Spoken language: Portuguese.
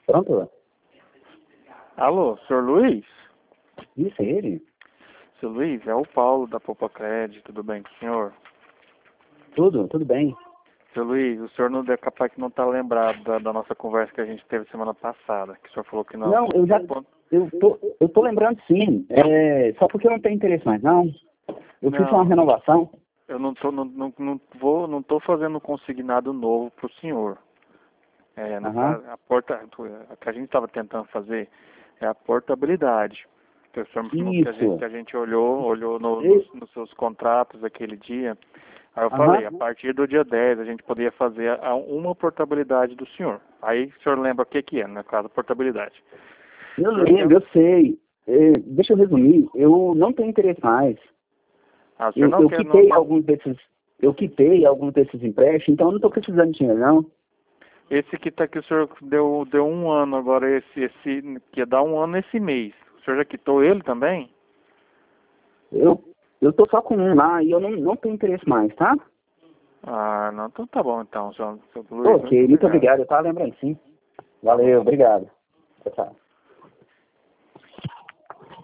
Pronto? Alô, senhor Luiz? Isso, é ele? Seu Luiz, é o Paulo da Poupa Crédito, tudo bem com o senhor? Tudo bem. Seu Luiz, o senhor não é capaz que não está lembrado da nossa conversa que a gente teve semana passada, que o senhor falou que não. Não, eu tô lembrando sim. Só porque eu não tenho interesse mais, não. Eu fiz uma renovação. Eu não tô fazendo consignado novo para o senhor. No caso, a que a gente estava tentando fazer é a portabilidade. Que o senhor que a gente olhou nos seus contratos aquele dia. Aí eu falei, a partir do dia 10 a gente poderia fazer uma portabilidade do senhor. Aí o senhor lembra o que é, no caso, portabilidade. Eu lembro, eu sei. Deixa eu resumir, eu não tenho interesse mais. Eu quitei alguns desses empréstimos, então eu não estou precisando de dinheiro, não. Esse que o senhor deu um ano agora, esse que ia dar um ano esse mês. O senhor já quitou ele também? Eu tô só com um lá e eu não tenho interesse mais, tá? Ah, não, então tá bom então, senhor Luiz. Ok, muito obrigado, eu tava lembrando sim. Valeu, obrigado. Tchau, tchau.